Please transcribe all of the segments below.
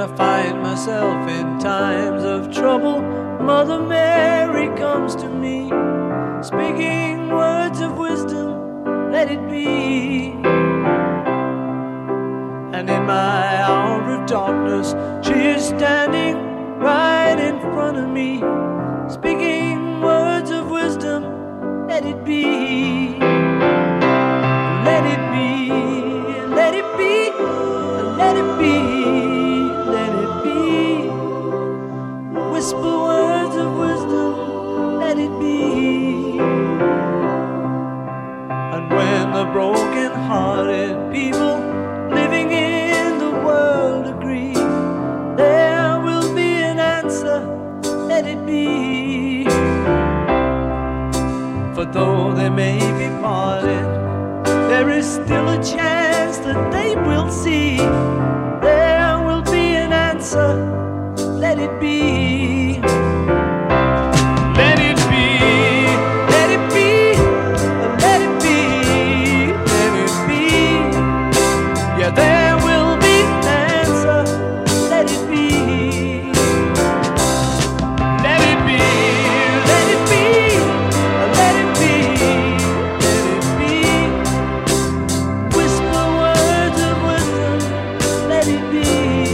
I find myself in times of trouble, Mother Mary comes to me, speaking words of wisdom, let it be. And in my hour of darkness, she is standing right in front of me, speaking words of wisdom, let it be. Let it be, let it be, let it be, let it be. Whisper words of wisdom, let it be. And when the broken-hearted people living in the world agree, there will be an answer, let it be. For though they may be parted, there is still a chance that they will see. There will be an answer, let it be. Let it be, let it be, let it be, let it be. Yeah, there will be an answer, let it be. Let it be, let it be, let it be, let it be. Whisper words of wisdom, let it be.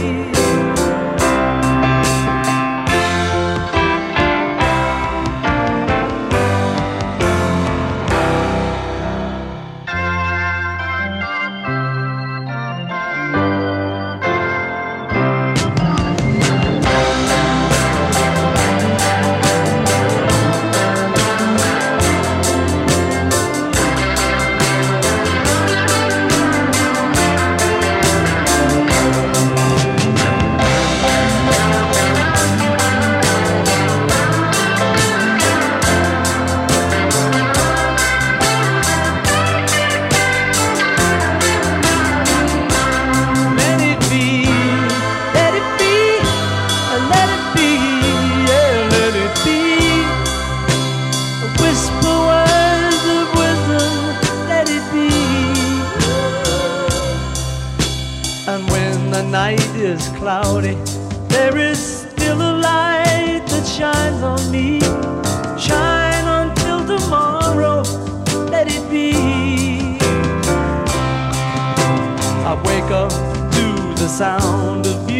And when the night is cloudy, there is still a light that shines on me. Shine until tomorrow, let it be. I wake up to the sound of